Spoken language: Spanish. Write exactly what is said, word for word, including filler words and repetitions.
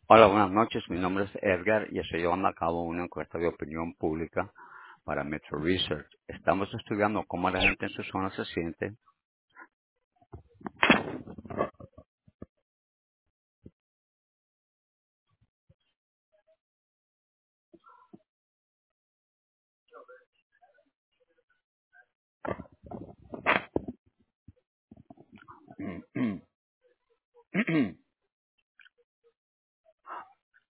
Hola, buenas noches. Mi nombre es Edgar y estoy llevando a cabo una encuesta de opinión pública para Metro Research. Estamos estudiando cómo la gente en su zona se siente.